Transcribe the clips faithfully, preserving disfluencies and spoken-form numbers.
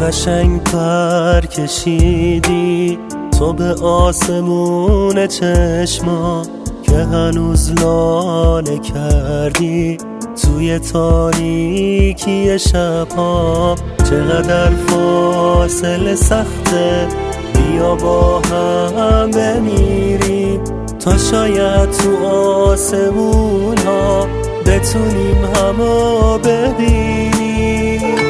قشنگ پر کشیدی تو به آسمون چشما که هنوز لانه کردی توی تاریکی شبها. چقدر فاصله سخته، بیا با هم بمیریم تا شاید تو آسمون ها بتونیم همو ببینیم.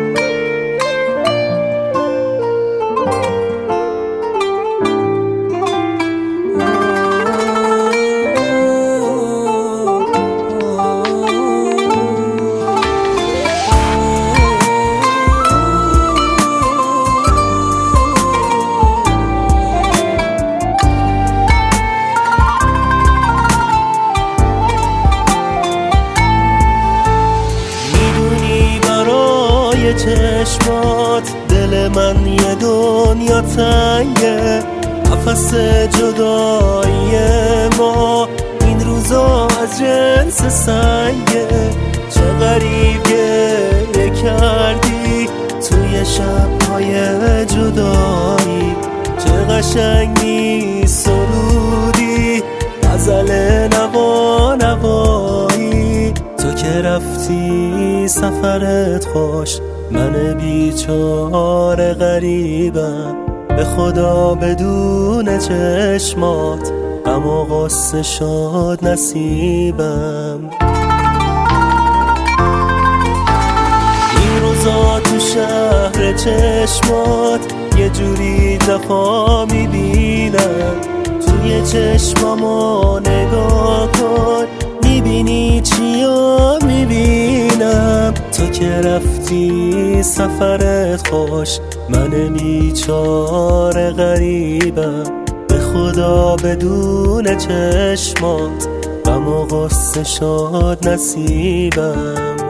چشمات دل من یه دنیا تنگه، قفس جدایی ما این روزا از جنس سنگه. چه غریب گریه کردی توی شب‌های جدایی، چه قشنگی سرودی غزل نوا نوایی. تو که رفتی سفرت خوش، من بیچاره غریبم، به خدا بدون چشمات غم و غصه شد نصیبم. این روزا تو شهر چشمات یه جوری دفا میبینم، توی چشمامو نگاه کن میبینی چیا میبینم. تو که رفتی سفرت خوش، من بیچاره غریبم، به خدا بدون چشمات غم و غصه شد نصیبم.